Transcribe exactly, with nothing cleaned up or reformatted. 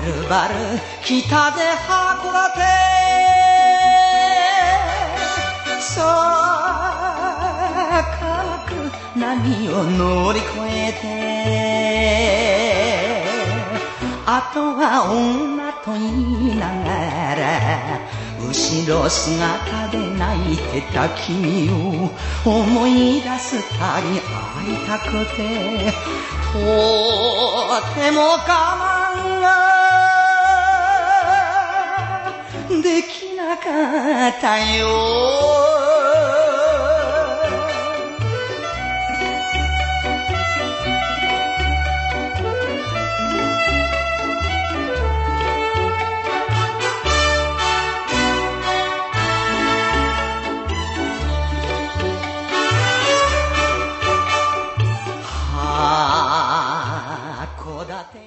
るばる北で函館そう乾く波を乗り越えてあとは女と言いながら後ろ姿で泣いてた君を思い出すたび会いたくてとても我慢ができなかったよ